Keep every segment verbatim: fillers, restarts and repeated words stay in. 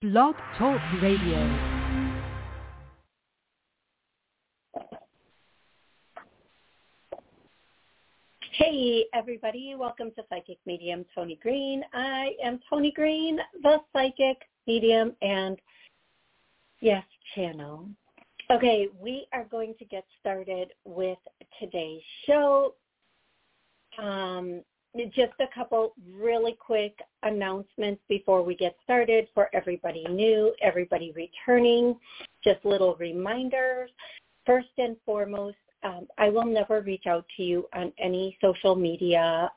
Blog Talk Radio. Hey everybody, welcome to Psychic Medium Tony Green. I am Tony Green, the Psychic Medium and yes, channel. Okay, we are going to get started with today's show. Um, just a couple really quick announcements before we get started for everybody new, everybody returning, just little reminders. First and foremost, Um, I will never reach out to you on any social media,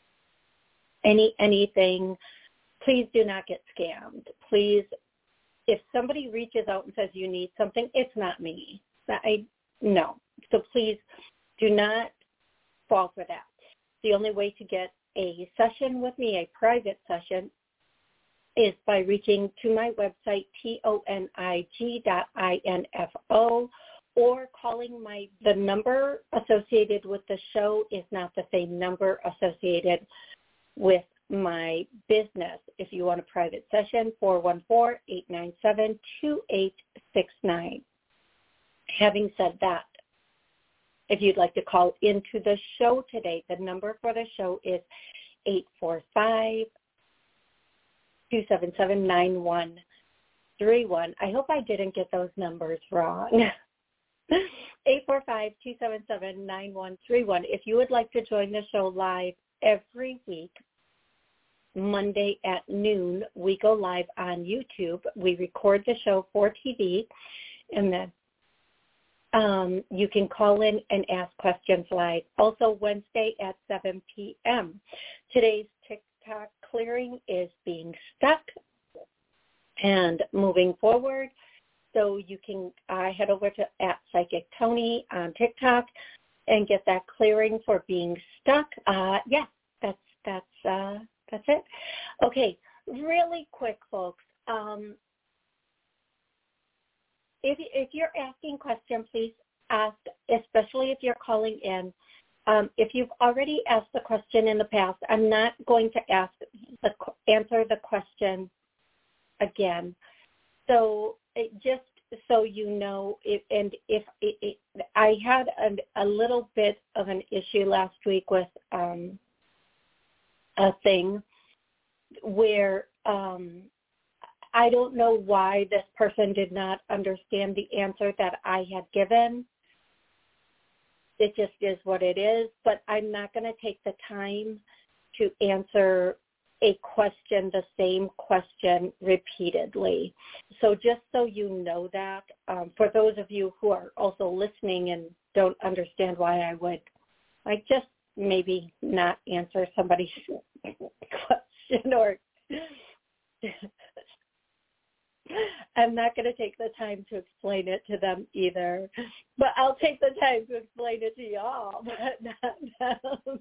any anything. Please do not get scammed. Please, if somebody reaches out and says you need something, it's not me. I no. So please do not fall for that. The only way to get a session with me, a private session, is by reaching to my website, tonig dot info. Or calling my, the number associated with the show is not the same number associated with my business. If you want a private session, four one four, eight nine seven, two eight six nine. Having said that, if you'd like to call into the show today, the number for the show is eight four five, two seven seven, nine one three one. I hope I didn't get those numbers wrong. eight four five, two seven seven, nine one three one. If you would like to join the show live every week, Monday at noon, we go live on YouTube. We record the show for T V, and then um, you can call in and ask questions live. Also, Wednesday at seven p.m. Today's TikTok clearing is being stuck and moving forward. So you can uh, head over to at Psychic Tony on TikTok and get that clearing for being stuck. Uh, yeah, that's that's uh, that's it. Okay, really quick, folks. Um, if if you're asking questions, please ask, especially if you're calling in. Um, if you've already asked the question in the past, I'm not going to ask the answer the question again. So it just so you know, if, and if it, it, I had a, a little bit of an issue last week with um, a thing where um, I don't know why this person did not understand the answer that I had given. It just is what it is, but I'm not going to take the time to answer a question, the same question repeatedly. So just so you know that, um, for those of you who are also listening and don't understand why I would, like, just maybe not answer somebody's question, or I'm not going to take the time to explain it to them either, but I'll take the time to explain it to y'all, but not them.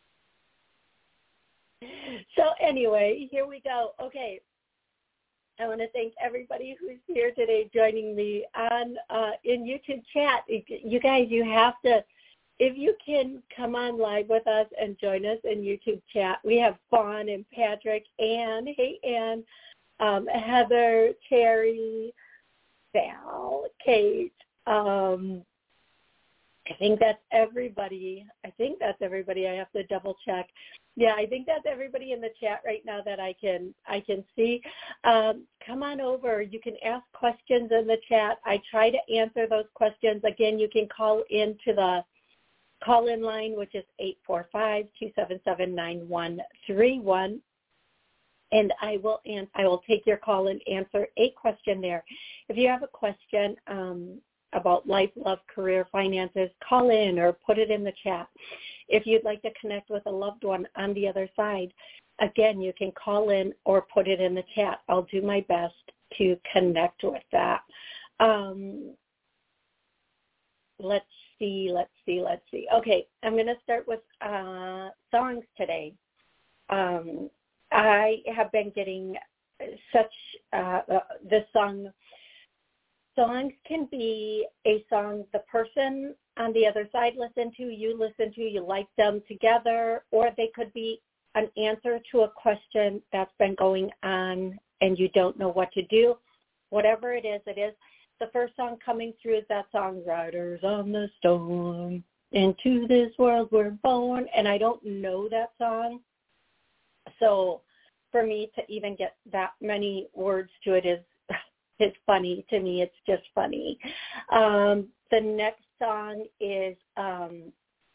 So anyway, here we go. Okay, I want to thank everybody who's here today joining me on uh, in YouTube chat. You guys, you have to, if you can come on live with us and join us in YouTube chat. We have Fawn and Patrick, Ann, hey Ann, um, Heather, Terry, Val, Kate. Um, I think that's everybody. I think that's everybody. I have to double check. Yeah, I think that's everybody in the chat right now that I can I can see. Um, come on over. You can ask questions in the chat. I try to answer those questions. Again, you can call into the call-in line, which is eight four five, two seven seven, nine one three one, and I will an- I will take your call and answer a question there. If you have a question um, about life, love, career, finances, call in or put it in the chat. If you'd like to connect with a loved one on the other side, again, you can call in or put it in the chat. I'll do my best to connect with that. Um, let's see, let's see, let's see. Okay, I'm going to start with uh, songs today. Um, I have been getting such, uh, uh, this song, songs can be a song the person on the other side listen to, you listen to, you like them together, or they could be an answer to a question that's been going on and you don't know what to do, whatever it is, it is. The first song coming through is that song, Riders on the Storm, into this world we're born, and I don't know that song. So for me to even get that many words to it is is funny to me. It's just funny. Um, the next song is um,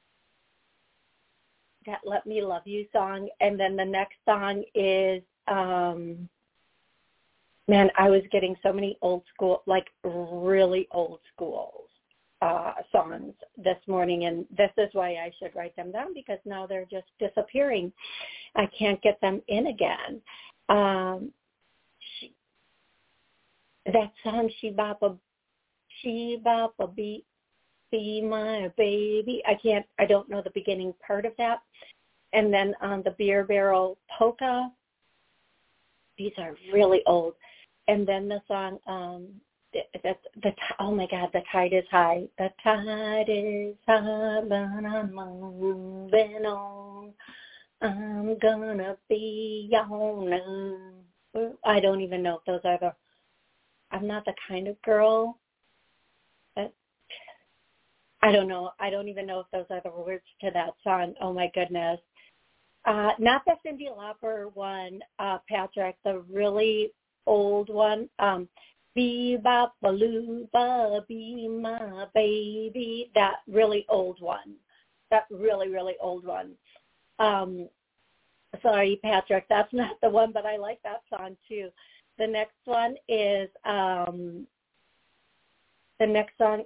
that Let Me Love You song, and then the next song is, um, man, I was getting so many old school, like really old school uh, songs this morning, and this is why I should write them down, because now they're just disappearing. I can't get them in again. Um, she, that song, She Boppa, She Boppa Be, Be My Baby. I can't, I don't know the beginning part of that. And then on the Beer Barrel Polka, these are really old. And then the song, um, that the oh my God, The Tide is High. The tide is high, but I'm moving on. I'm gonna be on. I don't even know if those are the. I'm not the kind of girl that. I don't know. I don't even know if those are the words to that song. Oh my goodness. Uh, not the Cyndi Lauper one, uh, Patrick. The really old one. Um, Be ba baloo ba be my baby. That really old one. That really really old one. Um, sorry, Patrick, that's not the one, but I like that song too. The next one is um, the next song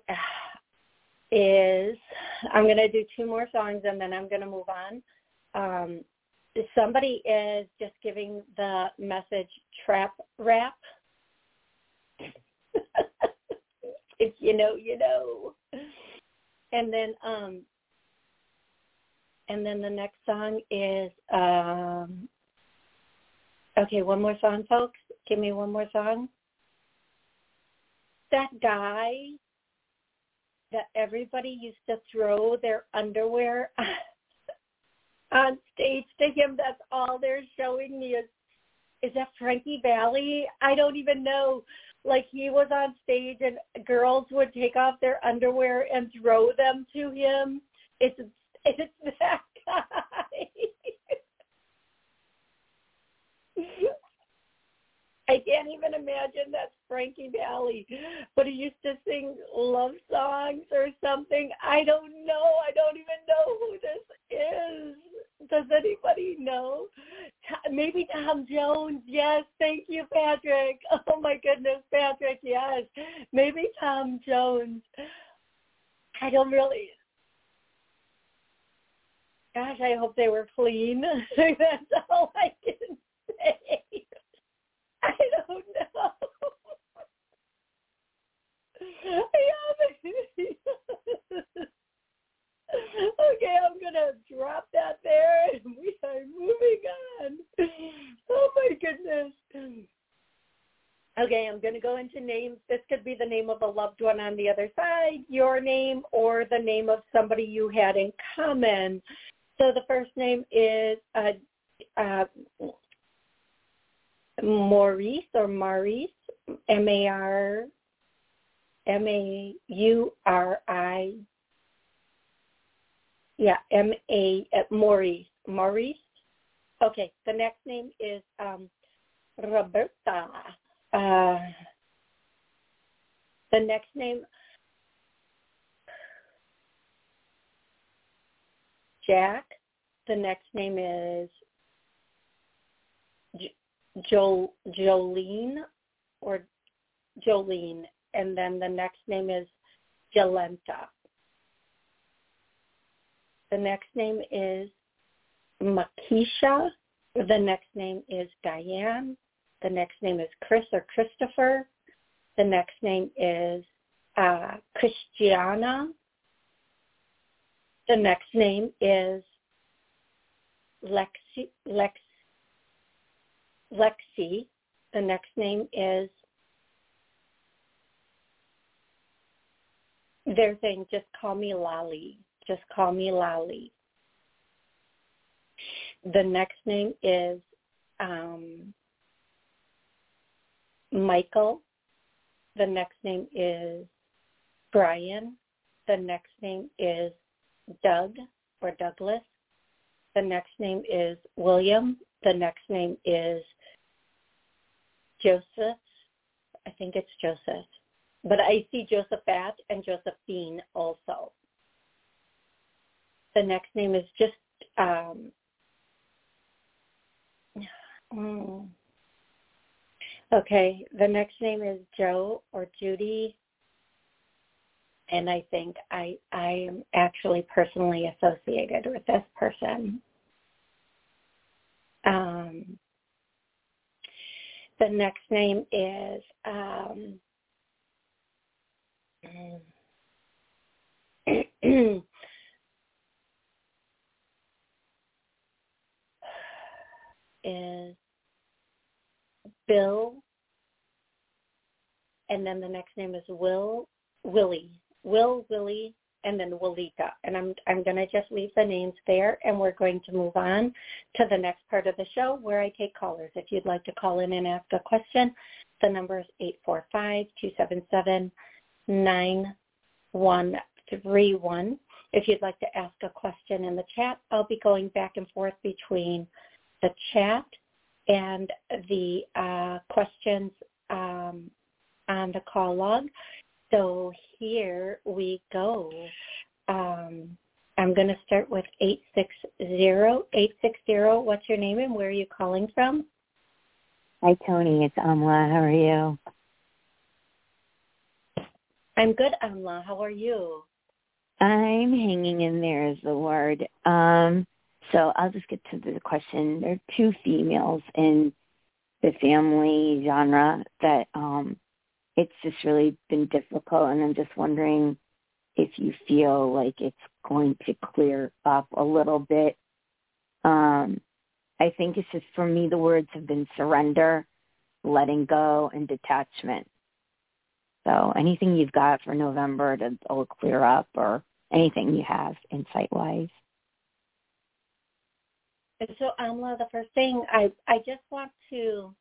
is I'm going to do two more songs and then I'm going to move on. Um, somebody is just giving the message trap rap. If you know, you know. And then um, and then the next song is um, okay, one more song, folks. Give me one more song. That guy that everybody used to throw their underwear on stage to him, that's all they're showing me is, is that Frankie Valli? I don't even know. Like, he was on stage and girls would take off their underwear and throw them to him. It's, it's that guy. I can't even imagine that's Frankie Valli, but he used to sing love songs or something. I don't know. I don't even know who this is. Does anybody know? Maybe Tom Jones. Yes, thank you, Patrick. Oh, my goodness, Patrick, yes. Maybe Tom Jones. I don't really. Gosh, I hope they were clean. That's all I can say. I don't know. Okay, I'm going to drop that there, and we are moving on. Oh, my goodness. Okay, I'm going to go into names. This could be the name of a loved one on the other side, your name, or the name of somebody you had in common. So the first name is uh, uh, Maurice or Maurice, M A R M A U R I. Yeah, M A Maurice. Maurice. Okay, the next name is um, Roberta. Uh, the next name, Jack. The next name is Jo Jolene or Jolene, and then the next name is Jolenta. The next name is Makisha. The next name is Diane. The next name is Chris or Christopher. The next name is uh, Christiana. The next name is Lexi. Lex. Lexi. The next name is, they're saying just call me Lolly. Just call me Lolly. The next name is um, Michael. The next name is Brian. The next name is Doug or Douglas. The next name is William. The next name is Joseph. I think it's Joseph. But I see Josephat and Josephine also. The next name is just, um, mm, okay, the next name is Joe or Judy. And I think I, I am actually personally associated with this person. Um, the next name is um, is Bill, and then the next name is Will, Willie, Will, Willie, and then Willita. And I'm I'm going to just leave the names there, and we're going to move on to the next part of the show where I take callers. If you'd like to call in and ask a question, the number is eight four five, two seven seven, nine one three one. If you'd like to ask a question in the chat, I'll be going back and forth between the chat and the uh, questions um, on the call log. So here we go. Um, I'm going to start with eight six zero. eight six zero, what's your name and where are you calling from? Hi, Tony. It's Amla. How are you? I'm good, Amla. How are you? I'm hanging in there is the word. Um, so I'll just get to the question. There are two females in the family genre that um, it's just really been difficult, and I'm just wondering if you feel like it's going to clear up a little bit. Um, I think it's just, for me, the words have been surrender, letting go, and detachment. So anything you've got for November to will clear up, or anything you have insight-wise. So, Amla, the first thing I, I just want to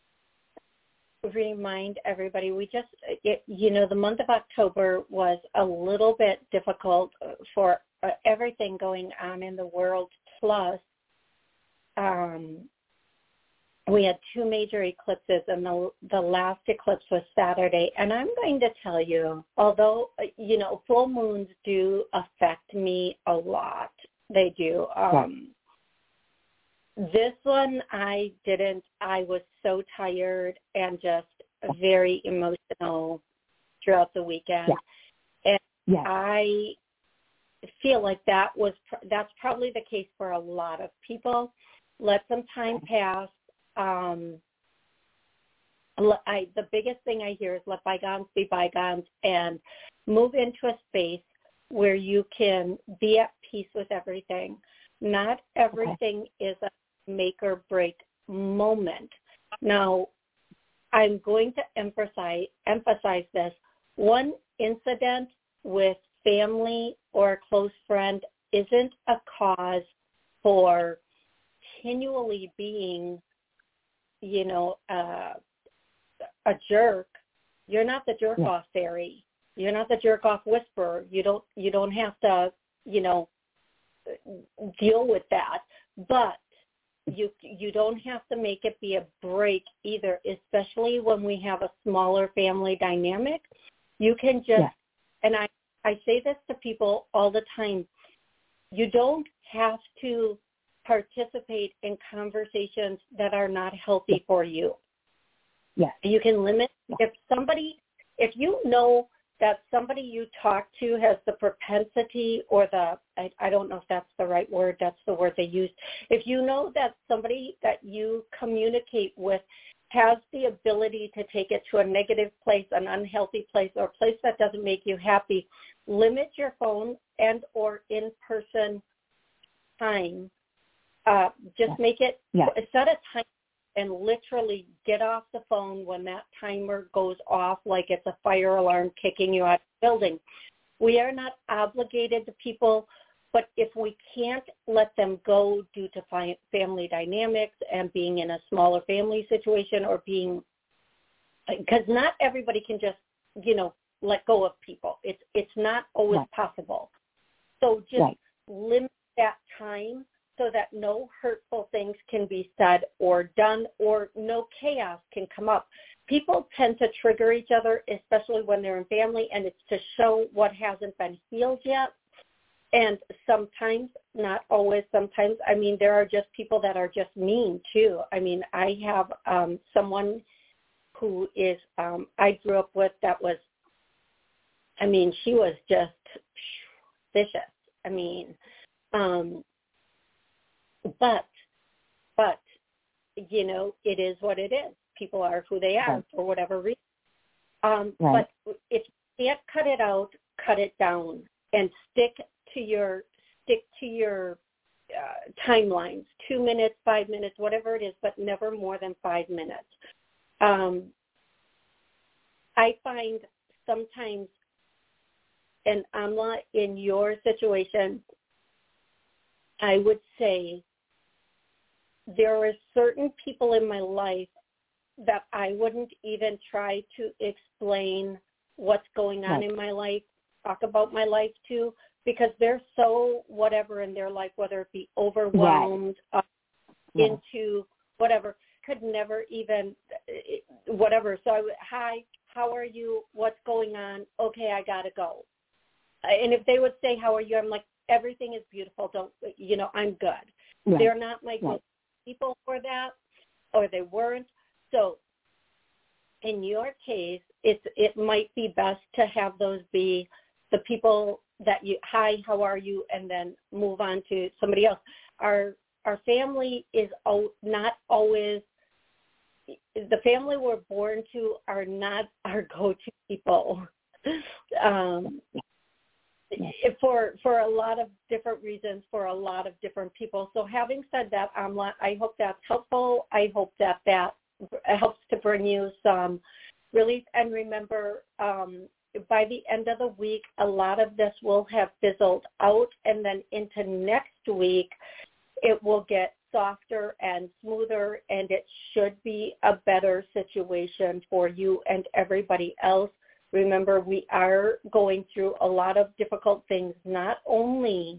remind everybody, we just, it, you know, the month of October was a little bit difficult for uh, everything going on in the world. Plus, um, we had two major eclipses, and the, the last eclipse was Saturday. And I'm going to tell you, although, you know, full moons do affect me a lot. They do. Um, yeah. This one, I didn't. I was so tired and just very emotional throughout the weekend. Yeah. And yeah. I feel like that was that's probably the case for a lot of people. Let some time pass. Um, I, the biggest thing I hear is let bygones be bygones and move into a space where you can be at peace with everything. Not everything okay. is a make or break moment. Now, I'm going to emphasize emphasize this. One incident with family or a close friend isn't a cause for continually being, you know, uh, a jerk. You're not the jerk off fairy. You're not the jerk off whisperer. You don't you don't have to, you know, deal with that. But you you don't have to make it be a break either, especially when we have a smaller family dynamic. You can just, yeah. and I, I say this to people all the time, you don't have to participate in conversations that are not healthy yeah. for you. Yeah. You can limit, yeah. if somebody, if you know that somebody you talk to has the propensity or the, I, I don't know if that's the right word, that's the word they use. If you know that somebody that you communicate with has the ability to take it to a negative place, an unhealthy place, or a place that doesn't make you happy, limit your phone and or in-person time. Uh, just yeah. make it, yeah. set a time and literally get off the phone when that timer goes off like it's a fire alarm kicking you out of the building. We are not obligated to people, but if we can't let them go due to fi- family dynamics and being in a smaller family situation or being because not everybody can just, you know, let go of people. It's it's not always right. possible. So just right. limit that time so that no hurtful things can be said or done, or no chaos can come up. People tend to trigger each other, especially when they're in family, and it's to show what hasn't been healed yet. And sometimes, not always, sometimes, I mean, there are just people that are just mean, too. I mean, I have um, someone who is, um, I grew up with that was, I mean, she was just vicious. I mean, um, but, but, you know, it is what it is. People are who they are right. for whatever reason. Um, right. But if you can't cut it out, cut it down and stick to your stick to your uh, timelines, two minutes, five minutes, whatever it is, but never more than five minutes. Um, I find sometimes, and Amla, in your situation, I would say there are certain people in my life that I wouldn't even try to explain what's going on right. in my life, talk about my life to, because they're so whatever in their life, whether it be overwhelmed right. uh, yeah. into whatever, could never even, whatever. So I would, hi, how are you? What's going on? Okay, I got to go. And if they would say, how are you? I'm like, everything is beautiful. Don't, you know, I'm good. Right. They're not my right. people for that, or they weren't. So in your case, it's, it might be best to have those be the people that you, hi, how are you, and then move on to somebody else. Our our family is not always, the family we're born to are not our go-to people um, for for a lot of different reasons, for a lot of different people. So having said that, Amla, I hope that's helpful. I hope that that helps to bring you some relief. And remember, um, by the end of the week, a lot of this will have fizzled out, and then into next week, it will get softer and smoother, and it should be a better situation for you and everybody else. Remember, we are going through a lot of difficult things, not only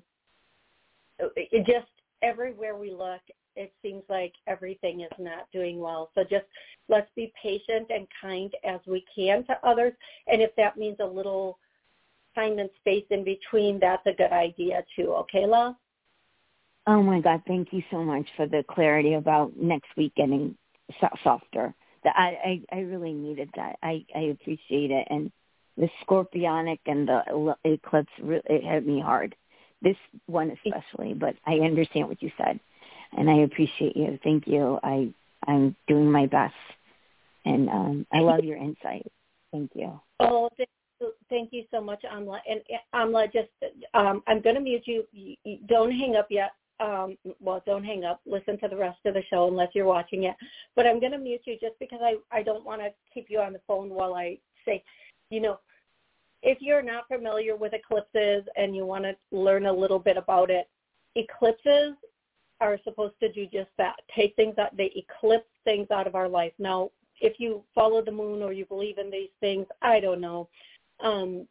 just everywhere we look, it seems like everything is not doing well. So just let's be patient and kind as we can to others. And if that means a little time and space in between, that's a good idea too. Okay, love? Oh, my God. Thank you so much for the clarity about next week getting so- softer. I, I, I really needed that. I, I appreciate it. And the scorpionic and the eclipse, it hit me hard. This one especially, but I understand what you said. And I appreciate you. Thank you. I, I'm doing my best. And um, I love your insight. Thank you. Oh, thank you, thank you so much, Amla. And Amla, just um, I'm going to mute you. you. Don't hang up yet. Um, well, don't hang up. Listen to the rest of the show unless you're watching it. But I'm going to mute you just because I, I don't want to keep you on the phone while I say, you know, if you're not familiar with eclipses and you want to learn a little bit about it, eclipses are supposed to do just that, take things out, they eclipse things out of our life. Now, if you follow the moon or you believe in these things, I don't know. Um,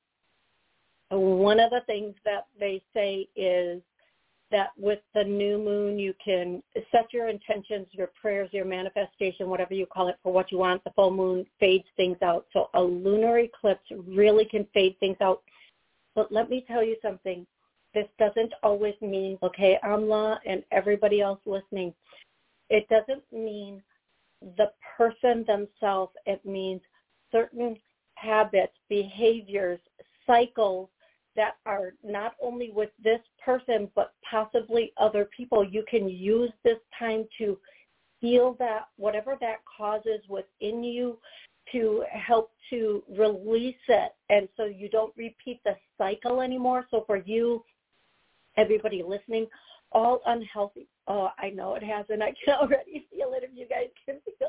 one of the things that they say is that with the new moon, you can set your intentions, your prayers, your manifestation, whatever you call it, for what you want. The full moon fades things out. So a lunar eclipse really can fade things out. But let me tell you something. This doesn't always mean, okay, Amla and everybody else listening, it doesn't mean the person themselves. It means certain habits, behaviors, cycles that are not only with this person, but possibly other people. You can use this time to heal that, whatever that causes within you, to help to release it. And so you don't repeat the cycle anymore. So for you, everybody listening, all unhealthy, oh, I know it has, and I can already feel it if you guys can feel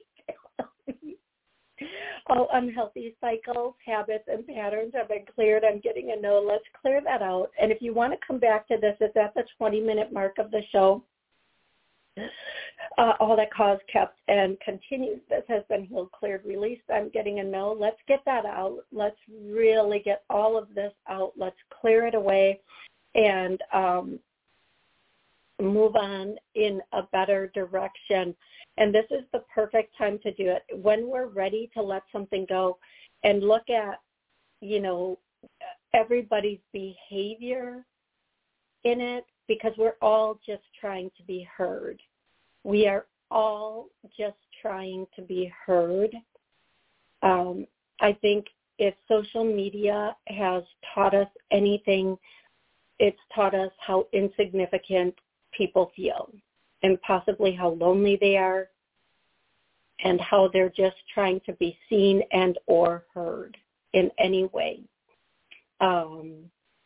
it. All unhealthy cycles, habits, and patterns have been cleared. I'm getting a no. Let's clear that out. And if you want to come back to this, it's at the twenty-minute mark of the show. Uh, all that cause kept and continues. This has been healed, cleared, released. I'm getting a no. Let's get that out. Let's really get all of this out. Let's clear it away and um, move on in a better direction. And this is the perfect time to do it. When we're ready to let something go and look at, you know, everybody's behavior in it, because we're all just trying to be heard. We are all just trying to be heard. Um, I think if social media has taught us anything, it's taught us how insignificant people feel and possibly how lonely they are and how they're just trying to be seen and or heard in any way. Um,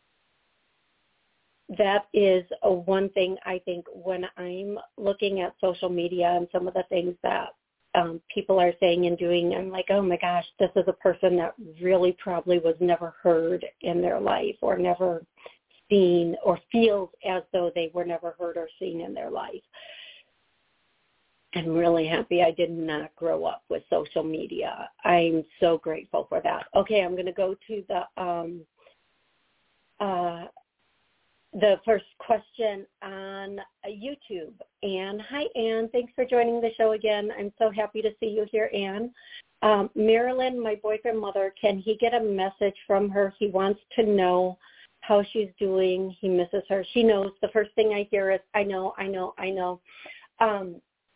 that is a one thing I think when I'm looking at social media and some of the things that um, people are saying and doing, I'm like, oh my gosh, this is a person that really probably was never heard in their life or never seen or feels as though they were never heard or seen in their life. I'm really happy I did not grow up with social media. I'm so grateful for that. Okay, I'm going to go to the um, uh, the first question on YouTube. Anne, hi Anne, thanks for joining the show again. I'm so happy to see you here, Anne. Um, Marilyn, my boyfriend mother, can he get a message from her? He wants to know how she's doing. He misses her. She knows. The first thing I hear is, I know, I know, I know. Um,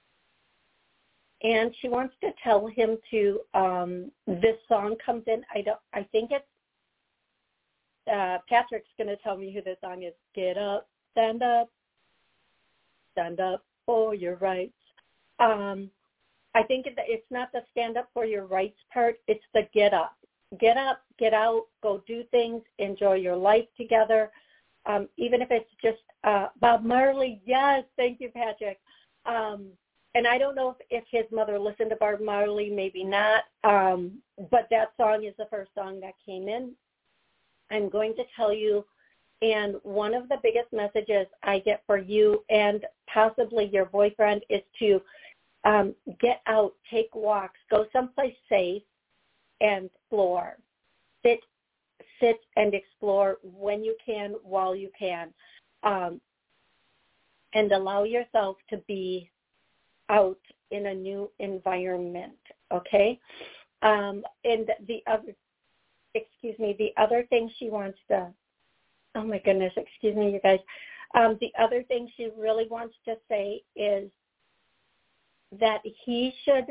and she wants to tell him to, um, this song comes in, I don't, I think it's, uh, Patrick's going to tell me who the song is. Get up, stand up, stand up for your rights. Um, I think it's not the stand up for your rights part, it's the get up. Get up, get out, go do things, enjoy your life together. Um, even if it's just uh, Bob Marley, yes, thank you, Patrick. Um, and I don't know if, if his mother listened to Bob Marley, maybe not, um, but that song is the first song that came in. I'm going to tell you, and one of the biggest messages I get for you and possibly your boyfriend is to um, get out, take walks, go someplace safe, and explore. Sit, sit and explore when you can, while you can, um, and allow yourself to be out in a new environment, okay? Um, and the other, excuse me, the other thing she wants to, oh my goodness, excuse me, you guys. Um, the other thing she really wants to say is that he should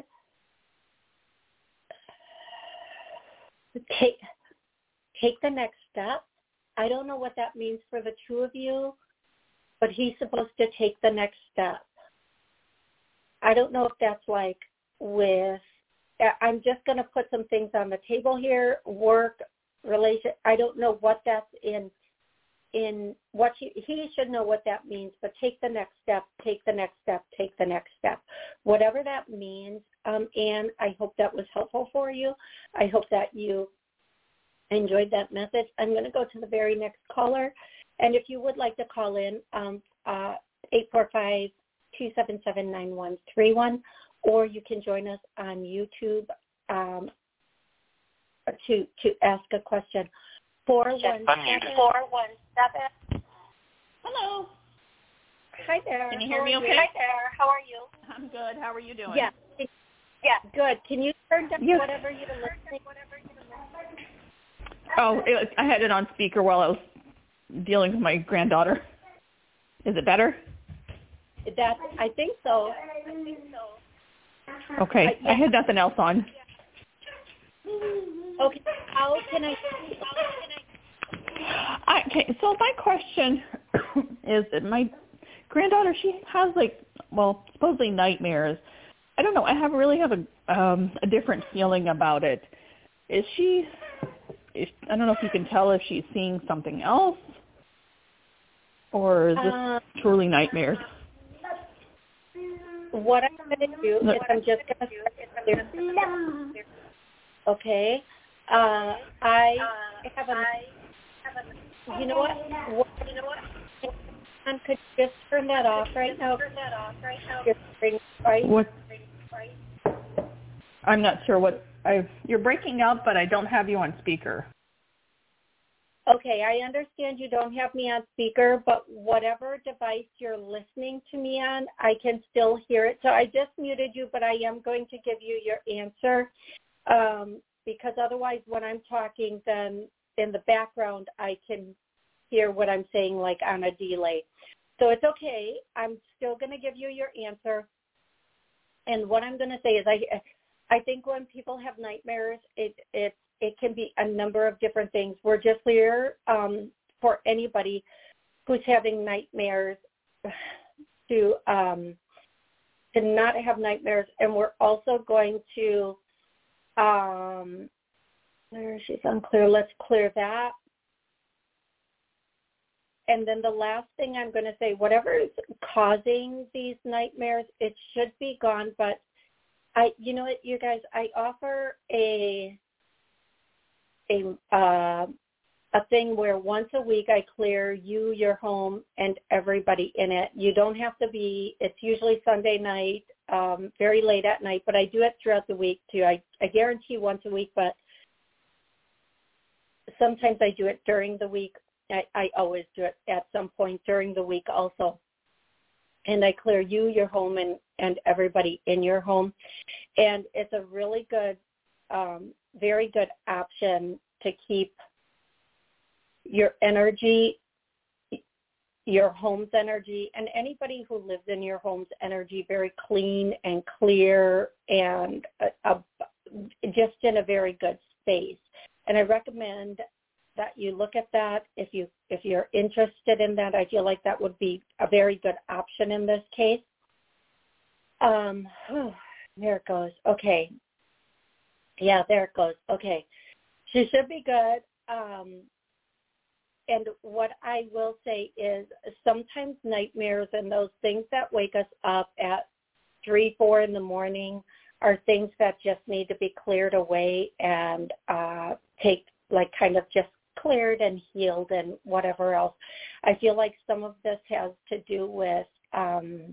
take take the next step. I don't know what that means for the two of you, but he's supposed to take the next step. I don't know if that's like with, I'm just going to put some things on the table here, work, relation. I don't know what that's in, in what you, he should know what that means, but take the next step, take the next step, take the next step. Whatever that means, um, Anne, I hope that was helpful for you. I hope that you enjoyed that message. I'm going to go to the very next caller. And if you would like to call in, um, uh, eight four five, two seven seven, nine one three one, or you can join us on YouTube um, to to ask a question. four one seven. four one seven. Hello. Hi there. Can you hear How me are okay? You? Hi there. How are you? I'm good. How are you doing? Yeah. Yeah, good. Can you turn down yes. whatever you're listening? Oh, it, I had it on speaker while I was dealing with my granddaughter. Is it better? That I think so. I think so. Okay. Uh, yeah. I had nothing else on. Okay. How can I? I okay. So my question is that my granddaughter, she has like, well, supposedly nightmares. I don't know. I have really have a um, a different feeling about it. Is she? Is, I don't know if you can tell if she's seeing something else, or is this uh, truly nightmares? What I'm going to do is I'm just going to. Okay. Uh, I have a. You know what? what you know what? And could you just turn that off right now? Turn that off right now. Right? What? I'm not sure what I. You're breaking up, but I don't have you on speaker. Okay, I understand you don't have me on speaker, but whatever device you're listening to me on, I can still hear it. So I just muted you, but I am going to give you your answer um, because otherwise when I'm talking, then in the background I can hear what I'm saying like on a delay. So it's okay. I'm still going to give you your answer. And what I'm going to say is I I think when people have nightmares, it it it can be a number of different things. We're just here um, for anybody who's having nightmares to um, to not have nightmares. And we're also going to, um, there she's unclear. Let's clear that. And then the last thing I'm going to say, whatever is causing these nightmares, it should be gone. But I, you know what, you guys, I offer a a uh, a thing where once a week I clear you, your home, and everybody in it. You don't have to be. It's usually Sunday night, um, very late at night, but I do it throughout the week too. I I guarantee once a week, but sometimes I do it during the week. I, I always do it at some point during the week also. And I clear you, your home, and, and everybody in your home. And it's a really good, um, very good option to keep your energy, your home's energy, and anybody who lives in your home's energy very clean and clear and a, a, just in a very good space. And I recommend that you look at that. If you if you're interested in that, I feel like that would be a very good option in this case. Um, oh, there it goes. Okay. Yeah, there it goes. Okay. She should be good. Um, and what I will say is sometimes nightmares and those things that wake us up at three, four in the morning are things that just need to be cleared away and uh, take like kind of just cleared and healed and whatever else. I feel like some of this has to do with um,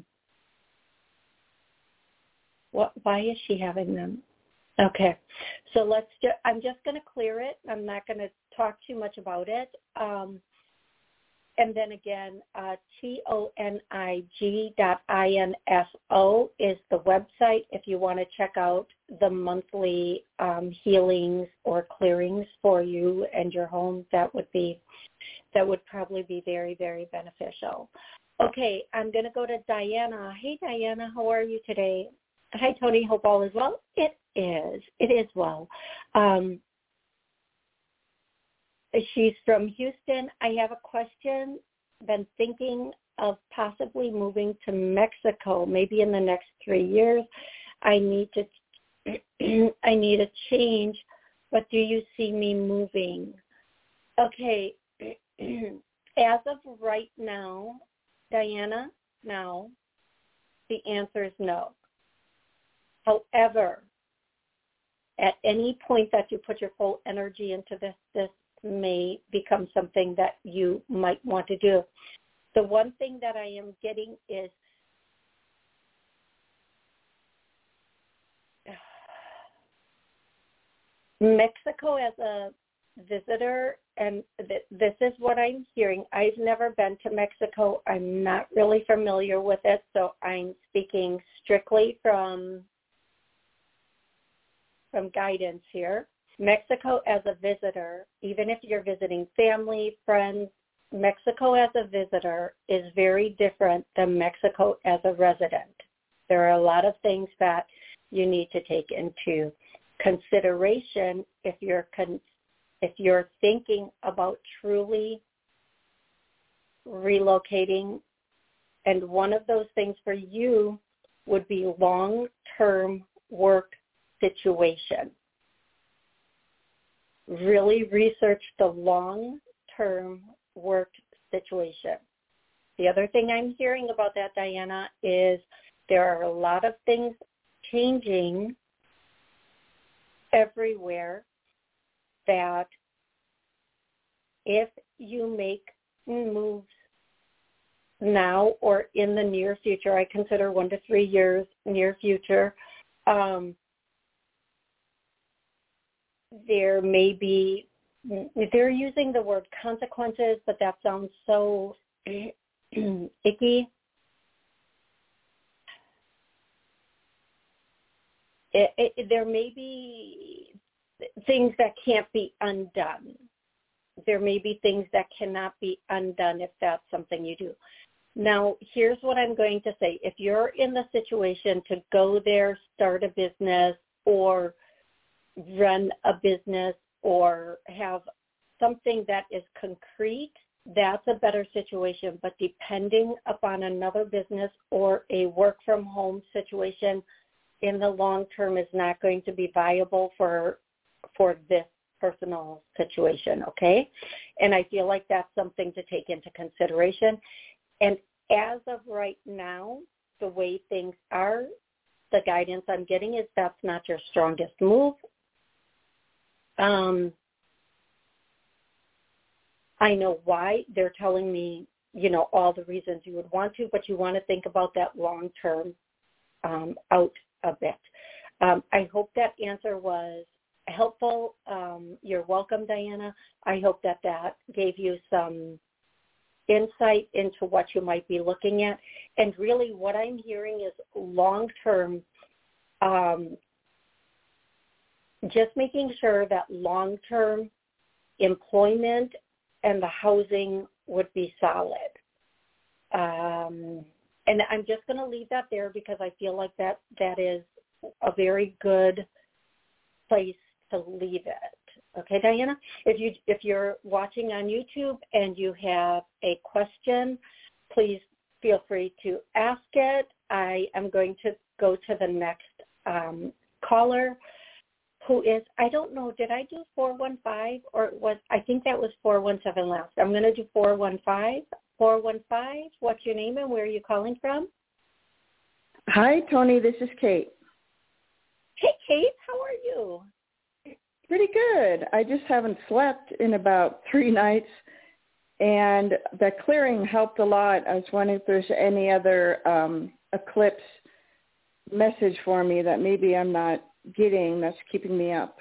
what? Why is she having them? Okay, so let's. Ju- I'm just going to clear it. I'm not going to talk too much about it. Um, and then again, uh, T O N I G dot I N F O is the website if you want to check out the monthly um, healings or clearings for you and your home. That would be, that would probably be very, very beneficial. Okay, I'm going to go to Diana. Hey, Diana, how are you today? Hi, Tony. Hope all is well. It is. It is well. Um, She's from Houston. I have a question. Been thinking of possibly moving to Mexico, maybe in the next three years. I need to, I need a change, but do you see me moving? Okay. As of right now, Diana, now, the answer is no. However, at any point that you put your full energy into this, this may become something that you might want to do. The one thing that I am getting is Mexico as a visitor, and th- this is what I'm hearing. I've never been to Mexico. I'm not really familiar with it, so I'm speaking strictly from from guidance here. Mexico as a visitor, even if you're visiting family, friends, Mexico as a visitor is very different than Mexico as a resident. There are a lot of things that you need to take into consideration if you're con- if you're thinking about truly relocating. And one of those things for you would be long-term work situation. Really research the long-term work situation. The other thing I'm hearing about that, Diana, is there are a lot of things changing everywhere that if you make moves now or in the near future, I consider one to three years near future, um, there may be, they're using the word consequences, but that sounds so icky. It, it, there may be things that can't be undone. There may be things that cannot be undone if that's something you do. Now, here's what I'm going to say. If you're in the situation to go there, start a business, or run a business, or have something that is concrete, that's a better situation. But depending upon another business or a work-from-home situation in the long term is not going to be viable for for this personal situation, okay? And I feel like that's something to take into consideration. And as of right now, the way things are, the guidance I'm getting is that's not your strongest move. Um, I know why. They're telling me, you know, all the reasons you would want to, but you want to think about that long term um, out a bit. Um, I hope that answer was helpful. Um, you're welcome, Diana. I hope that that gave you some insight into what you might be looking at. And really what I'm hearing is long-term, um, just making sure that long-term employment and the housing would be solid. Um, and I'm just going to leave that there because I feel like that that is a very good place to leave it. Okay, Diana? If you if you're watching on YouTube and you have a question, please feel free to ask it. I am going to go to the next um, caller, who is, I don't know, did I do four one five or was, I think that was four one seven last. I'm going to do four one five. four one five, what's your name and where are you calling from? Hi, Tony, this is Kate. Hey, Kate, how are you? Pretty good. I just haven't slept in about three nights, and the clearing helped a lot. I was wondering if there's any other um, eclipse message for me that maybe I'm not getting that's keeping me up.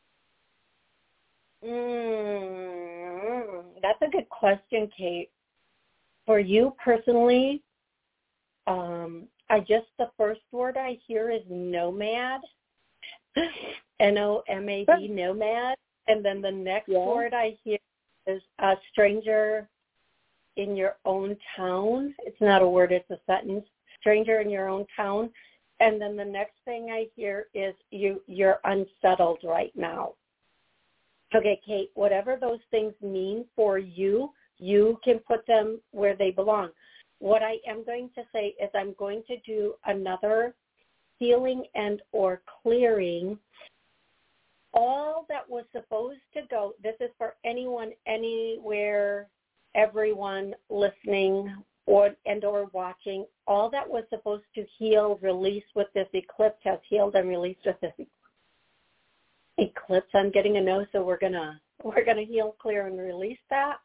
Mm, that's a good question, Kate. For you personally, um, I just, the first word I hear is nomad. N O M A D, nomad. And then the next yeah. word I hear is a stranger in your own town. It's not a word, it's a sentence. Stranger in your own town. And then the next thing I hear is you, you're unsettled right now. Okay, Kate, whatever those things mean for you, you can put them where they belong. What I am going to say is I'm going to do another healing and or clearing. All that was supposed to go, this is for anyone, anywhere, everyone listening or and or watching, all that was supposed to heal, release with this eclipse has healed and released with this eclipse. I'm getting a no, so we're gonna we're gonna heal, clear, and release that.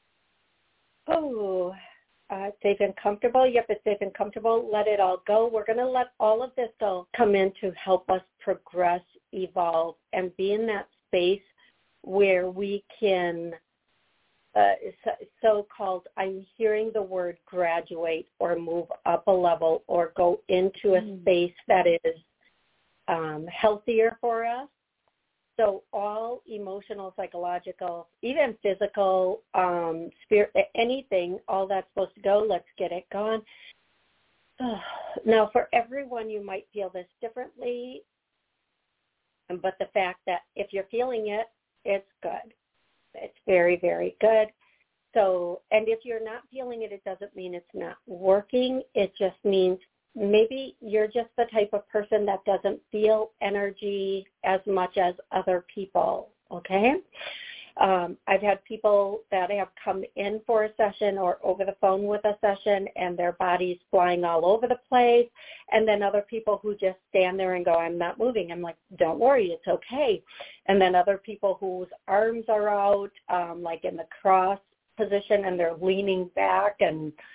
Oh, uh, it's safe and comfortable. Yep, it's safe and comfortable. Let it all go. We're going to let all of this go, come in to help us progress, evolve, and be in that space where we can, uh, so-called, I'm hearing the word graduate or move up a level or go into a mm. space that is um, healthier for us. So all emotional, psychological, even physical, um, spirit, anything, all that's supposed to go, let's get it gone. Now, for everyone, you might feel this differently, but the fact that if you're feeling it, it's good. It's very, very good. So, and if you're not feeling it, it doesn't mean it's not working. It just means maybe you're just the type of person that doesn't feel energy as much as other people, okay? Um, I've had people that have come in for a session or over the phone with a session and their body's flying all over the place, and then other people who just stand there and go, I'm not moving. I'm like, don't worry, it's okay. And then other people whose arms are out, um, like in the cross position, and they're leaning back and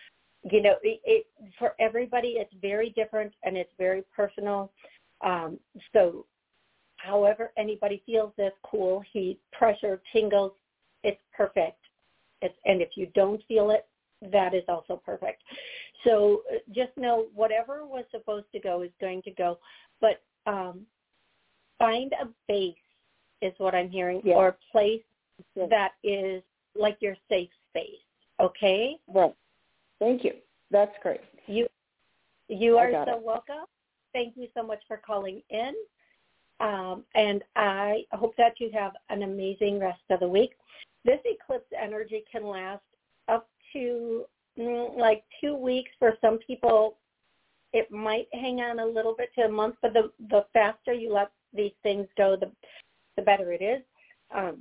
you know, it, it, for everybody, it's very different and it's very personal. Um, so however anybody feels this, cool, heat, pressure, tingles, it's perfect. It's, and if you don't feel it, that is also perfect. So just know whatever was supposed to go is going to go. But um, find a base is what I'm hearing, yeah. or a place yeah. that is like your safe space, okay? Right. Thank you. That's great. You you are so it. welcome. Thank you so much for calling in. Um, and I hope that you have an amazing rest of the week. This eclipse energy can last up to mm, like two weeks. For some people, it might hang on a little bit to a month, but the, the faster you let these things go, the, the better it is. Um,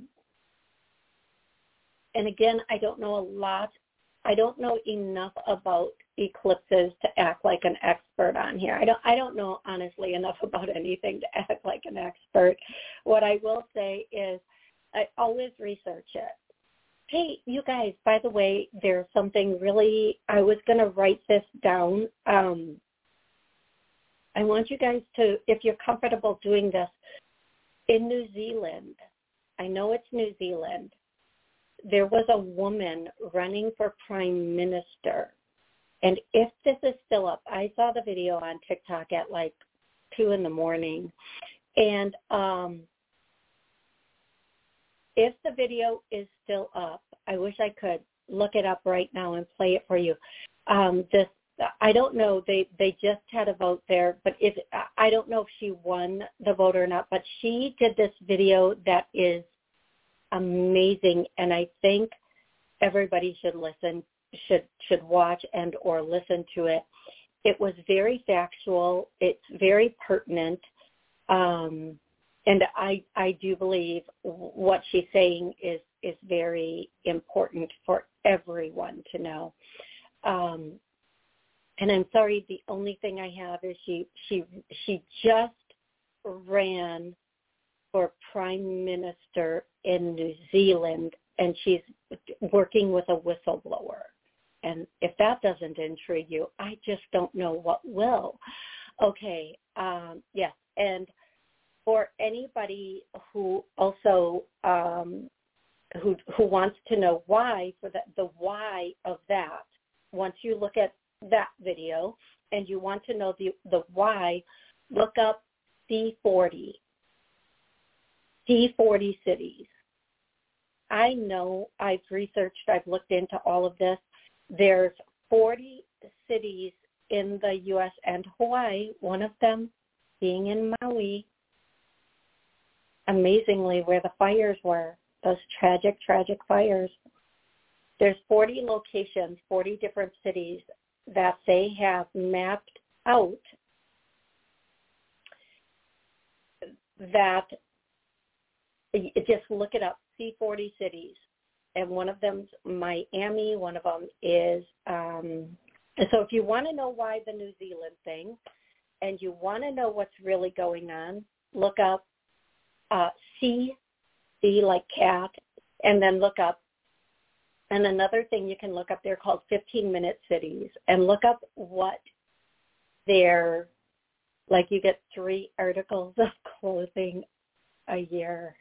and again, I don't know a lot. I don't know enough about eclipses to act like an expert on here. I don't I don't know, honestly, enough about anything to act like an expert. What I will say is I always research it. Hey, you guys, by the way, there's something really, I was going to write this down. Um, I want you guys to, if you're comfortable doing this, in New Zealand, I know it's New Zealand, there was a woman running for prime minister. And if this is still up, I saw the video on TikTok at like two in the morning. And um, if the video is still up, I wish I could look it up right now and play it for you. Um, this, I don't know, they, they just had a vote there, but if I don't know if she won the vote or not, but she did this video that is amazing, and I think everybody should listen, should should watch and or listen to it. It was very factual. It's very pertinent, um, and I I do believe what she's saying is is very important for everyone to know. Um, and I'm sorry, the only thing I have is she she she just ran for prime minister in New Zealand, and she's working with a whistleblower. And if that doesn't intrigue you, I just don't know what will. Okay, um, yes, and for anybody who also um, who who wants to know why, for the, the why of that, once you look at that video and you want to know the, the why, look up C forty. C forty cities. I know I've researched, I've looked into all of this. There's forty cities in the U S and Hawaii, one of them being in Maui, amazingly, where the fires were, those tragic, tragic fires. There's forty locations, forty different cities that they have mapped out that, just look it up, C forty cities. And one of them's Miami, one of them is, um, so if you want to know why the New Zealand thing, and you want to know what's really going on, look up uh, C, C like cat, and then look up, and another thing you can look up, they're called fifteen-minute cities, and look up what they're, like you get three articles of clothing a year.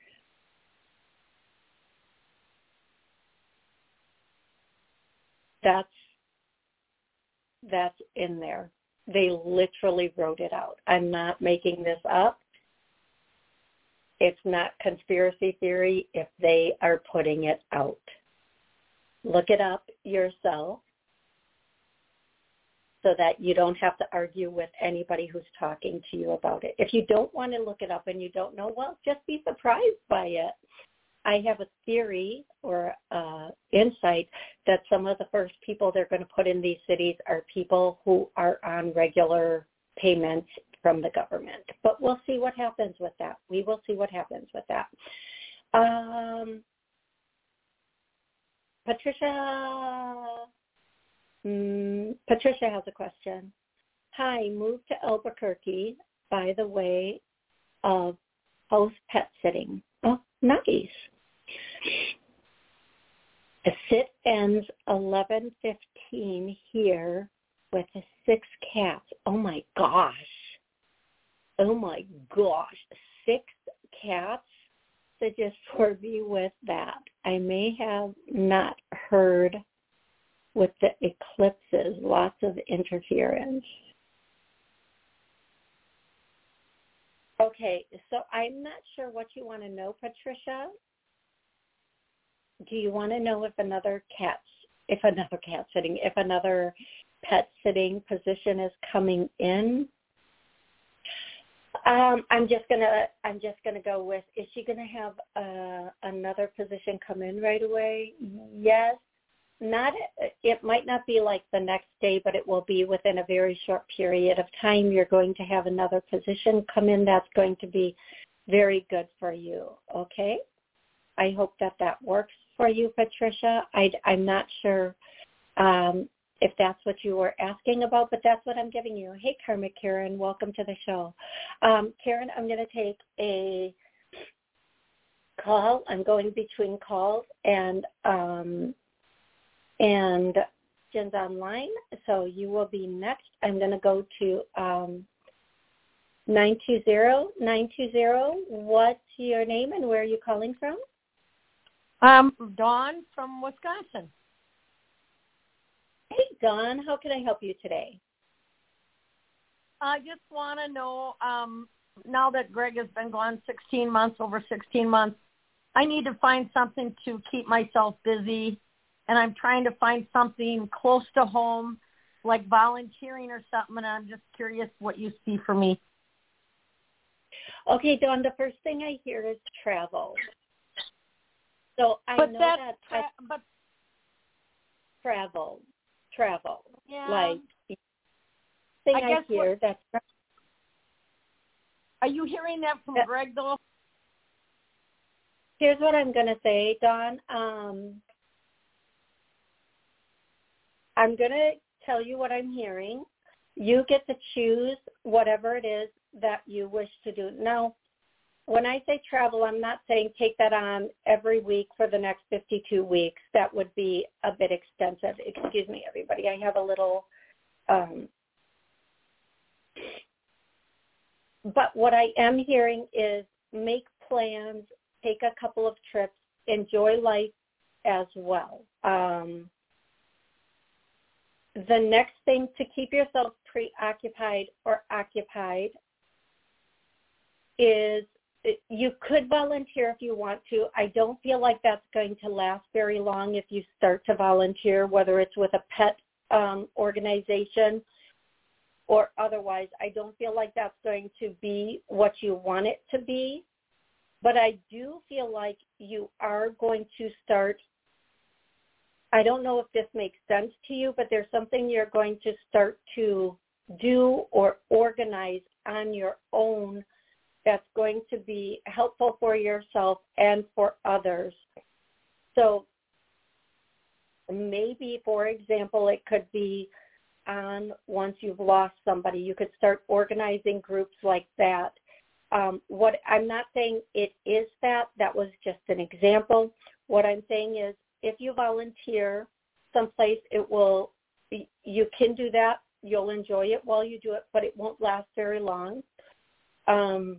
That's that's in there. They literally wrote it out. I'm not making this up. It's not conspiracy theory if they are putting it out. Look it up yourself so that you don't have to argue with anybody who's talking to you about it. If you don't want to look it up and you don't know, well, just be surprised by it. I have a theory or uh, insight that some of the first people they're going to put in these cities are people who are on regular payments from the government. But we'll see what happens with that. We will see what happens with that. Um, Patricia, mm, Patricia has a question. Hi, moved to Albuquerque by the way of house pet sitting. Oh, nice. The sit ends eleven fifteen. teen here with the six cats. Oh, my gosh. Oh, my gosh. Six cats? So just for me with that. I may have not heard with the eclipses, lots of interference. Okay, so I'm not sure what you want to know, Patricia. Do you want to know if another cat, if another cat sitting, if another pet sitting position is coming in? Um, I'm just gonna, I'm just gonna go with. Is she gonna have uh, another position come in right away? Yes. Not. It might not be like the next day, but it will be within a very short period of time. You're going to have another position come in that's going to be very good for you. Okay. I hope that that works for you, Patricia. I, I'm not sure um, if that's what you were asking about, but that's what I'm giving you. Hey, Karmic Karen, welcome to the show. Um, Karen, I'm going to take a call. I'm going between calls and um, and Jen's online, so you will be next. I'm going to go to um, nine two zero, nine two zero. What's your name and where are you calling from? Um, Dawn from Wisconsin. Hey, Dawn, how can I help you today? I just want to know, um, now that Greg has been gone sixteen months, over sixteen months, I need to find something to keep myself busy, and I'm trying to find something close to home, like volunteering or something, and I'm just curious what you see for me. Okay, Dawn, the first thing I hear is travel. So I but know that, that tra- I, but travel, travel, yeah, like thing I, I, guess hear. what, that's. Are you hearing that from that, Greg though? Here's what I'm going to say, Dawn. Um, I'm going to tell you what I'm hearing. You get to choose whatever it is that you wish to do. Now, when I say travel, I'm not saying take that on every week for the next fifty-two weeks. That would be a bit extensive. Excuse me, everybody. I have a little, um, but what I am hearing is make plans, take a couple of trips, enjoy life as well. Um, the next thing to keep yourself preoccupied or occupied is you could volunteer if you want to. I don't feel like that's going to last very long if you start to volunteer, whether it's with a pet um, organization or otherwise. I don't feel like that's going to be what you want it to be. But I do feel like you are going to start, I don't know if this makes sense to you, but there's something you're going to start to do or organize on your own that's going to be helpful for yourself and for others. So maybe, for example, it could be on once you've lost somebody, you could start organizing groups like that. Um, what I'm not saying it is that. That was just an example. What I'm saying is if you volunteer someplace, it will, you can do that. You'll enjoy it while you do it, but it won't last very long. Um,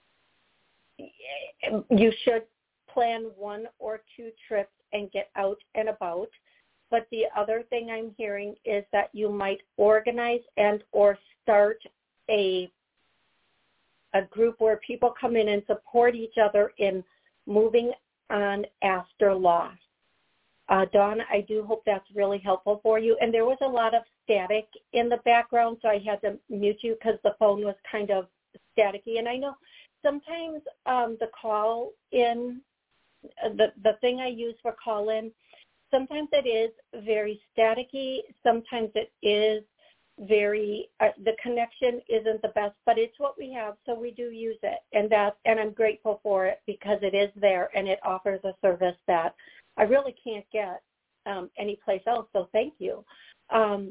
you should plan one or two trips and get out and about. But the other thing I'm hearing is that you might organize and or start a a group where people come in and support each other in moving on after loss. Uh, Dawn, I do hope that's really helpful for you. And there was a lot of static in the background, so I had to mute you because the phone was kind of staticky. And I know sometimes um, the call in, the, the thing I use for call in, sometimes it is very staticky. Sometimes it is very, uh, the connection isn't the best, but it's what we have, so we do use it. And that, and I'm grateful for it because it is there and it offers a service that I really can't get um, anyplace else, so thank you. Um,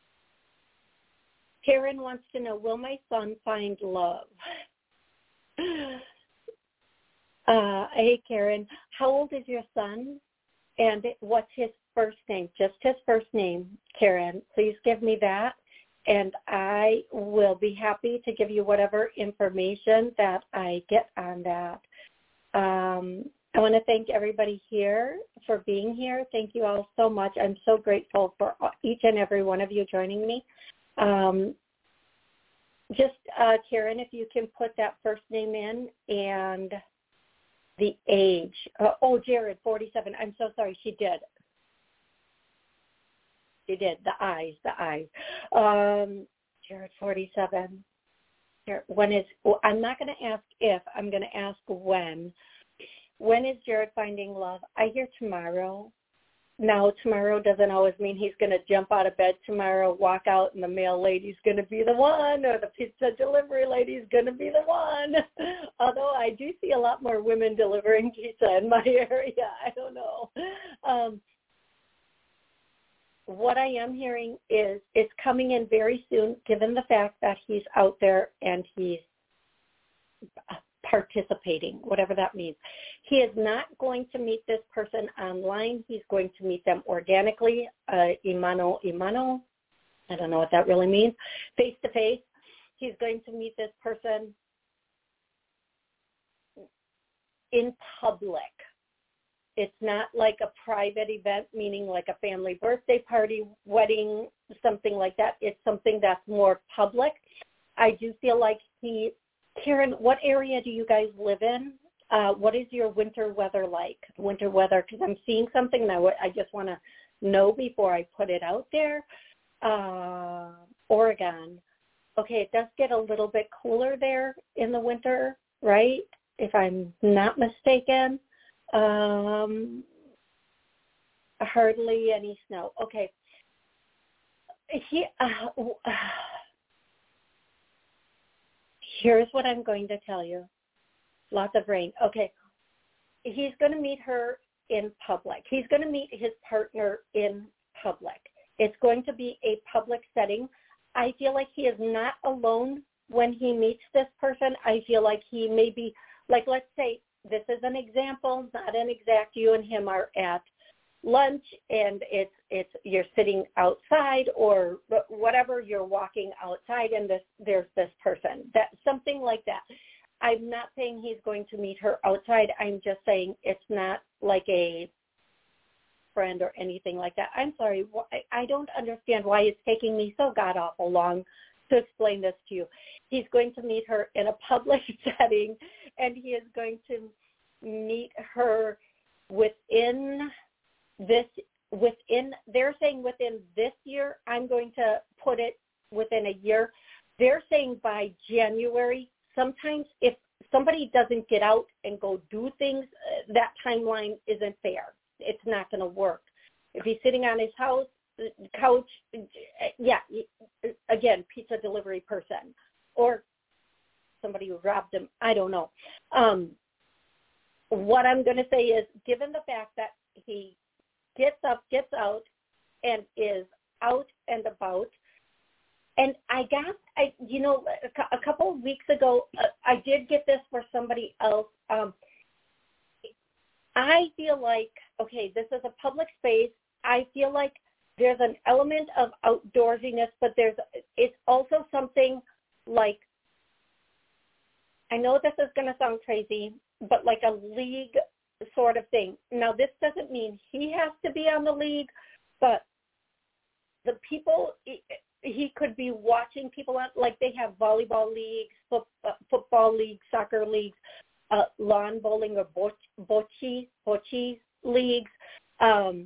Karen wants to know, will my son find love? Uh, hey, Karen, how old is your son? And what's his first name? Just his first name, Karen. Please give me that, and I will be happy to give you whatever information that I get on that. Um, I want to thank everybody here for being here. Thank you all so much. I'm so grateful for each and every one of you joining me. Um, just, uh, Karen, if you can put that first name in and the age. Uh, oh, Jared, forty-seven. I'm so sorry. She did. She did. The eyes, the eyes. Um, Jared, forty-seven. When is, well, I'm not going to ask if, I'm going to ask when. When is Jared finding love? I hear tomorrow. Now, tomorrow doesn't always mean he's going to jump out of bed tomorrow, walk out, and the mail lady's going to be the one, or the pizza delivery lady's going to be the one. Although I do see a lot more women delivering pizza in my area. I don't know. Um, what I am hearing is it's coming in very soon, given the fact that he's out there and he's participating, whatever that means. He is not going to meet this person online. He's going to meet them organically, uh, imano, imano. I don't know what that really means. Face-to-face. He's going to meet this person in public. It's not like a private event, meaning like a family birthday party, wedding, something like that. It's something that's more public. I do feel like he, Karen, what area do you guys live in? Uh, what is your winter weather like? Winter weather, because I'm seeing something that I just want to know before I put it out there. Uh, Oregon. Okay, it does get a little bit cooler there in the winter, right? If I'm not mistaken. Um, hardly any snow. Okay. He, uh, uh, here's what I'm going to tell you. Lots of rain. Okay. He's going to meet her in public. He's going to meet his partner in public. It's going to be a public setting. I feel like he is not alone when he meets this person. I feel like he may be, like, let's say, this is an example, not an exact, you and him are at lunch and it's it's you're sitting outside or whatever, you're walking outside and this there's this person. That something like that. I'm not saying he's going to meet her outside. I'm just saying it's not like a friend or anything like that. I'm sorry. I don't understand why it's taking me so god-awful long to explain this to you. He's going to meet her in a public setting, and he is going to meet her within this, within, they're saying within this year. I'm going to put it within a year. They're saying by January. Sometimes if somebody doesn't get out and go do things, uh, that timeline isn't fair. It's not going to work. If he's sitting on his house, couch, yeah, again, pizza delivery person or somebody who robbed him, I don't know. Um, what I'm going to say is, given the fact that he gets up, gets out, and is out and about, and I got, I you know, a, a couple of weeks ago, uh, I did get this for somebody else. Um, I feel like, okay, this is a public space. I feel like there's an element of outdoorsiness, but there's it's also something like, I know this is going to sound crazy, but like a league sort of thing. Now, this doesn't mean he has to be on the league, but the people, he could be watching people on, like they have volleyball leagues, foot, uh, football leagues, soccer leagues, uh, lawn bowling or boch, bocce, bocce leagues. Um,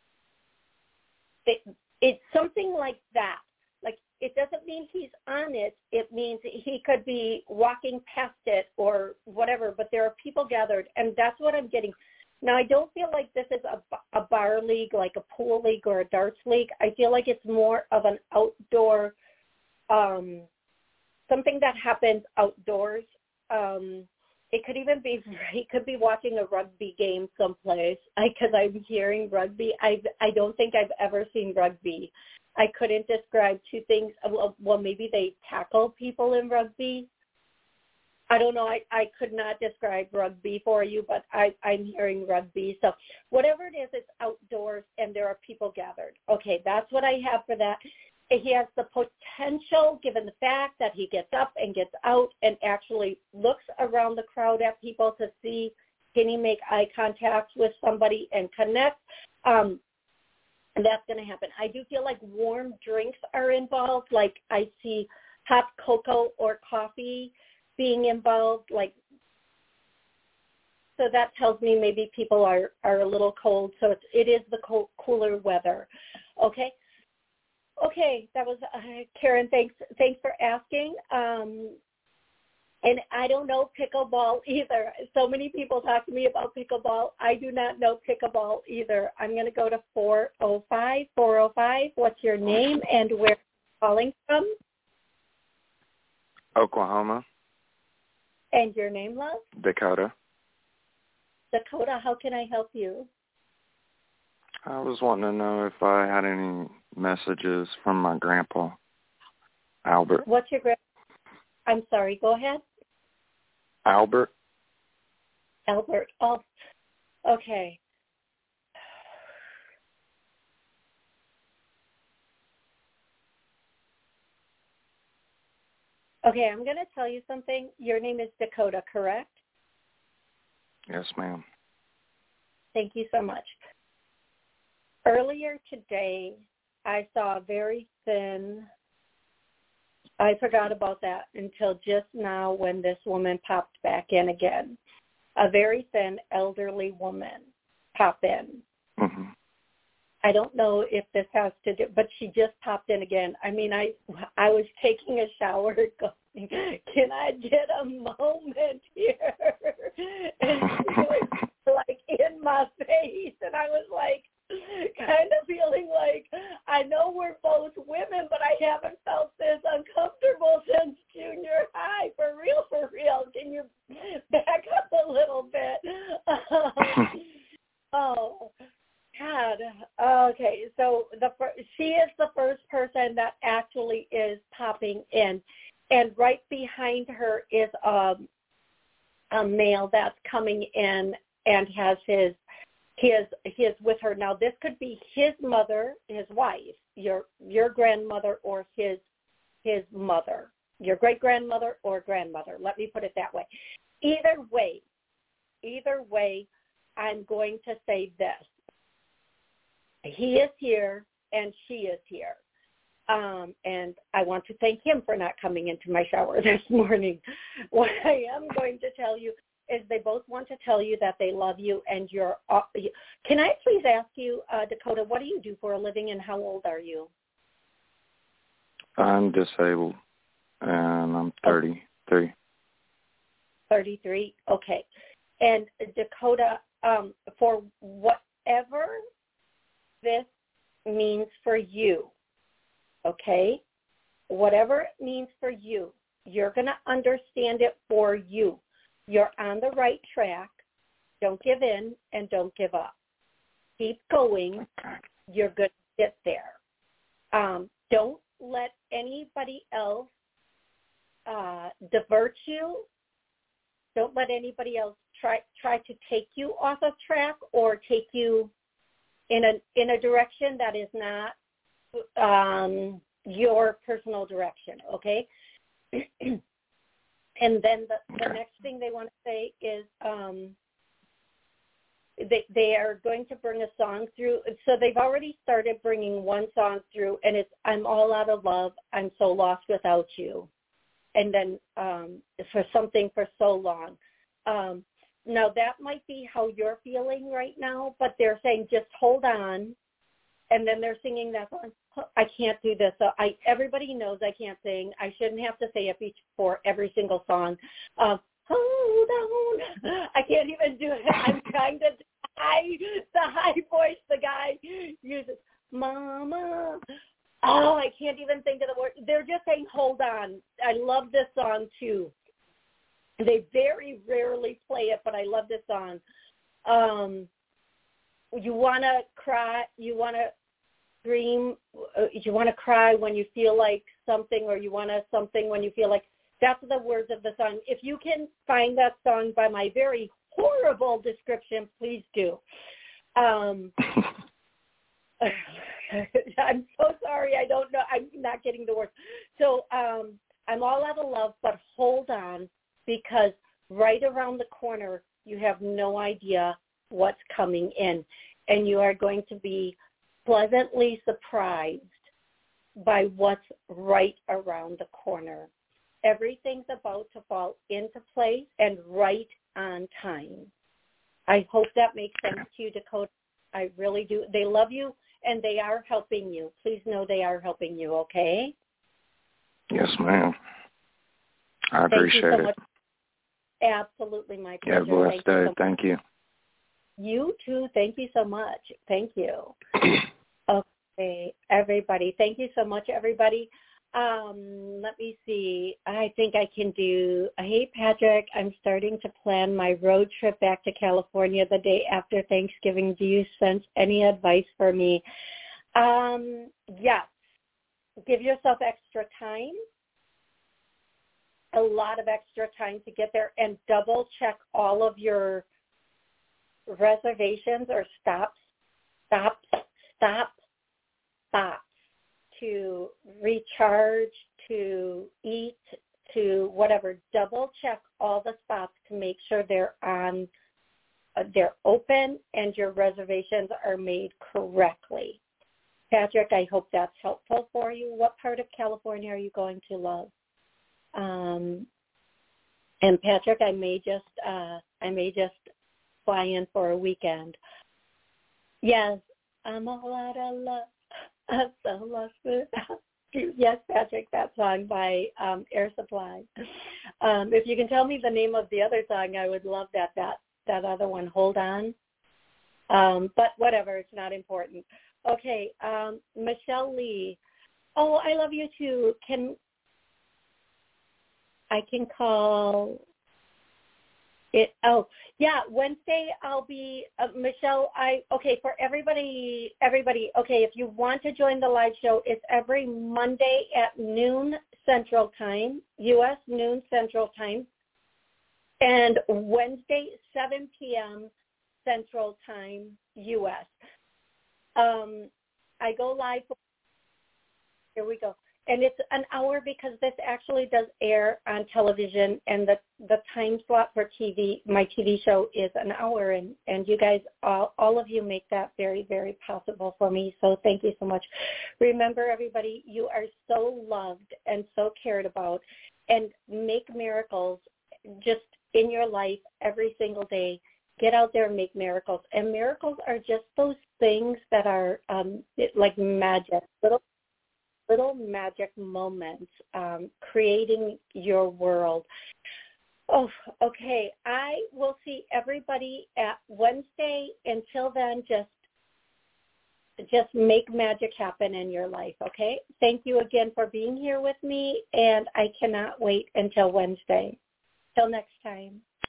it, it's something like that. Like, it doesn't mean he's on it. It means he could be walking past it or whatever, but there are people gathered, and that's what I'm getting. Now, I don't feel like this is a, a bar league, like a pool league or a darts league. I feel like it's more of an outdoor, um, something that happens outdoors. Um, it could even be, he could be watching a rugby game someplace, because I'm hearing rugby. I I don't think I've ever seen rugby. I couldn't describe two things. Well, maybe they tackle people in rugby. I don't know. I, I could not describe rugby for you, but I, I'm hearing rugby. So whatever it is, it's outdoors and there are people gathered. Okay, that's what I have for that. He has the potential, given the fact that he gets up and gets out and actually looks around the crowd at people to see, can he make eye contact with somebody and connect? Um, and that's going to happen. I do feel like warm drinks are involved. Like I see hot cocoa or coffee being involved, like, so that tells me maybe people are, are a little cold. So it's, it is the cold, cooler weather. Okay. Okay. That was, uh, Karen, thanks. Thanks for asking. Um, and I don't know pickleball either. So many people talk to me about pickleball. I do not know pickleball either. I'm going to go to four oh five, four oh five. What's your name and where are you calling from? Oklahoma. And your name, love? Dakota. Dakota, how can I help you? I was wanting to know if I had any messages from my grandpa, Albert. What's your grandpa? I'm sorry, go ahead. Albert. Albert. Oh, okay. Okay, I'm going to tell you something. Your name is Dakota, correct? Yes, ma'am. Thank you so much. Earlier today, I saw a very thin, I forgot about that until just now when this woman popped back in again. A very thin elderly woman popped in. Mm-hmm. I don't know if this has to do, but she just popped in again. I mean, I I was taking a shower going, can I get a moment here? And she was like in my face, and I was like, kind of feeling like, I know we're both women, but I haven't felt this uncomfortable since junior high. For real, for real. Can you back up a little bit? Um, oh, God. Okay, so the she is the first person that actually is popping in. And right behind her is a, a male that's coming in and has his He is he is with her. Now, this could be his mother, his wife, your your grandmother, or his his mother, your great-grandmother or grandmother. Let me put it that way. Either way, either way, I'm going to say this. He is here and she is here. Um, and I want to thank him for not coming into my shower this morning. What I am going to tell you is they both want to tell you that they love you and you're uh, – can I please ask you, uh, Dakota, what do you do for a living and how old are you? I'm disabled, and I'm thirty-three. thirty-three, okay. And Dakota, um, for whatever this means for you, okay, whatever it means for you, you're going to understand it for you. You're on the right track. Don't give in and don't give up. Keep going. You're going to get there. Um, don't let anybody else uh, divert you. Don't let anybody else try try to take you off of track or take you in a in a direction that is not um, your personal direction. Okay. And then the, the next thing they want to say is um, they they are going to bring a song through. So they've already started bringing one song through, and it's "I'm All Out of Love, I'm So Lost Without You," and then um, for something for so long. Um, now that might be how you're feeling right now, but they're saying just hold on, and then they're singing that song. I can't do this. So I everybody knows I can't sing. I shouldn't have to say it before every single song. Um, hold on. I can't even do it. I'm trying to high the high voice the guy uses. Mama. Oh, I can't even think of the word. They're just saying hold on. I love this song too. They very rarely play it, but I love this song. Um, you want to cry. You want to scream, uh, you want to cry when you feel like something, or you want to something when you feel like That's the words of the song. If you can find that song by my very horrible description, please do. Um, I'm so sorry. I don't know. I'm not getting the words. So um, I'm all out of love, but hold on, because right around the corner, you have no idea what's coming in, and you are going to be pleasantly surprised by what's right around the corner. Everything's about to fall into place and right on time. I hope that makes sense to you, Dakota. I really do. They love you, and they are helping you. Please know they are helping you, okay? Yes, ma'am. I Thank appreciate you so it. much. Absolutely, my pleasure. Yeah, blessed Thank you day. so Thank you. You too. Thank you so much. Thank you. Okay, everybody. Thank you so much, everybody. Um, let me see. I think I can do, hey, Patrick, I'm starting to plan my road trip back to California the day after Thanksgiving. Do you sense any advice for me? Um, yes. Give yourself extra time, a lot of extra time to get there, and double check all of your reservations or stops, stops, stop, stops to recharge, to eat, to whatever. Double check all the stops to make sure they're on, uh, they're open, and your reservations are made correctly. Patrick, I hope that's helpful for you. What part of California are you going to love? Um, and Patrick, I may just, uh, I may just fly in for a weekend. Yes, I'm all out of love. I'm so lost with Yes, Patrick, that song by um, Air Supply. Um, if you can tell me the name of the other song, I would love that. That that other one, Hold On. Um, but whatever, it's not important. Okay, um, Michelle Lee. Oh, I love you too. Can I can call it? Oh, yeah. Wednesday I'll be uh, Michelle. I okay for everybody. Everybody. Okay, if you want to join the live show, it's every Monday at noon Central Time, U S noon Central Time, and Wednesday seven p.m. Central Time, U S Um, I go live. Here we go. And it's an hour because this actually does air on television, and the, the time slot for T V, my T V show is an hour, and, and you guys, all, all of you make that very, very possible for me. So thank you so much. Remember, everybody, you are so loved and so cared about, and make miracles just in your life every single day. Get out there and make miracles. And miracles are just those things that are um, like magic, little little magic moments, um, creating your world. Oh, okay. I will see everybody at Wednesday. Until then, just just make magic happen in your life, okay? Thank you again for being here with me, and I cannot wait until Wednesday. Till next time.